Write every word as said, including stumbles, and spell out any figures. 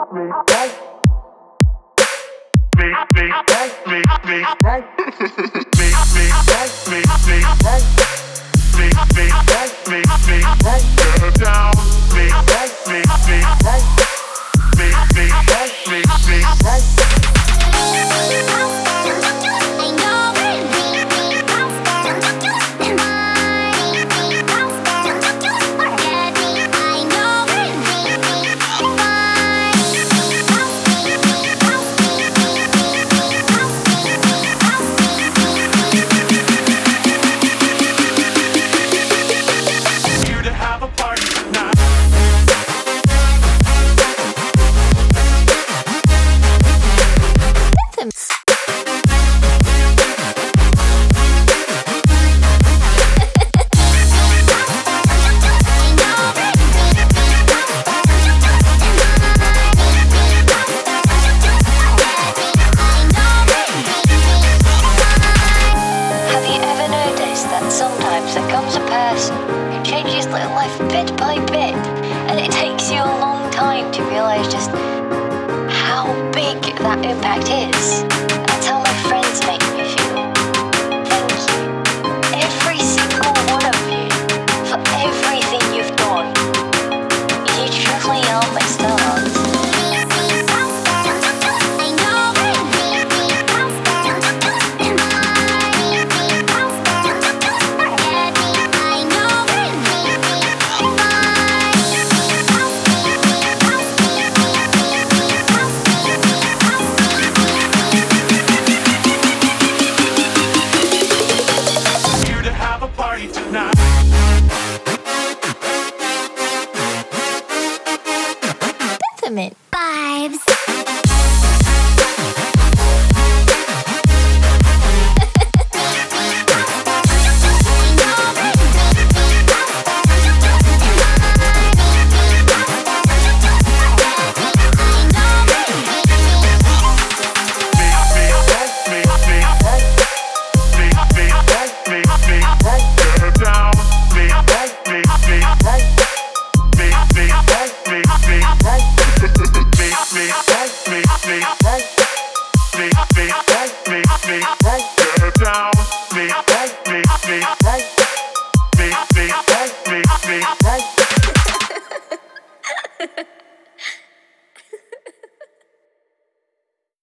That impact is. That's how my friends make me feel. Thank you, every single one of you, for everything you've done. You truly are my stars. Vibes. Me, me, me, me, me, me, me, me, me, me, me, me, me, me, me, me, me,